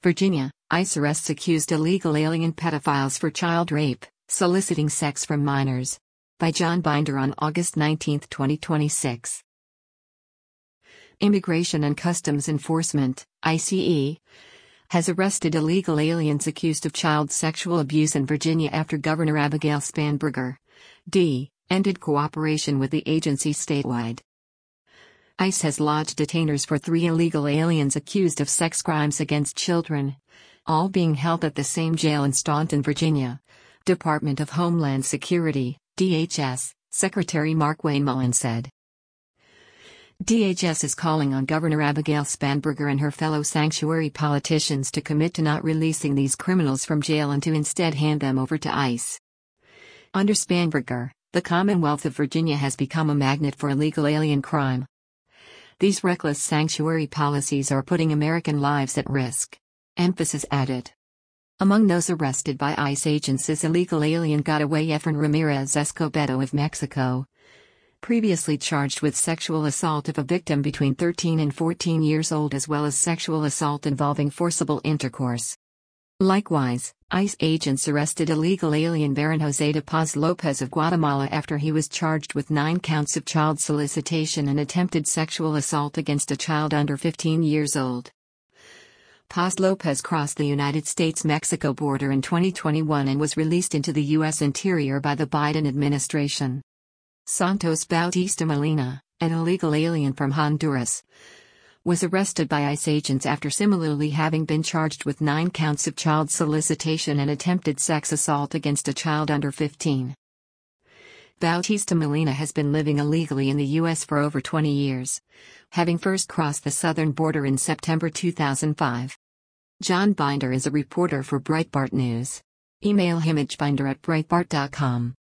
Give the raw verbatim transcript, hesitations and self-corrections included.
Virginia, ICE arrests accused illegal alien pedophiles for child rape, soliciting sex from minors. By John Binder on August nineteenth, twenty twenty-six. Immigration and Customs Enforcement, I C E, has arrested illegal aliens accused of child sexual abuse in Virginia after Governor Abigail Spanberger, D, ended cooperation with the agency statewide. ICE has lodged detainers for three illegal aliens accused of sex crimes against children, all being held at the same jail in Staunton, Virginia. Department of Homeland Security, D H S, Secretary Mark Wayne Mullen said. D H S is calling on Governor Abigail Spanberger and her fellow sanctuary politicians to commit to not releasing these criminals from jail and to instead hand them over to ICE. Under Spanberger, the Commonwealth of Virginia has become a magnet for illegal alien crime. These reckless sanctuary policies are putting American lives at risk. Emphasis added. Among those arrested by ICE agents is illegal alien getaway Efren Ramirez Escobedo of Mexico, previously charged with sexual assault of a victim between thirteen and fourteen years old as well as sexual assault involving forcible intercourse. Likewise, ICE agents arrested illegal alien Baron Jose de Paz Lopez of Guatemala after he was charged with nine counts of child solicitation and attempted sexual assault against a child under fifteen years old. Paz Lopez crossed the United States-Mexico border in twenty twenty-one and was released into the U S interior by the Biden administration. Santos Bautista Molina, an illegal alien from Honduras, was arrested by ICE agents after similarly having been charged with nine counts of child solicitation and attempted sex assault against a child under fifteen. Bautista Molina has been living illegally in the U S for over twenty years, having first crossed the southern border in September two thousand five. John Binder is a reporter for Breitbart News. Email him at binder at breitbart dot com.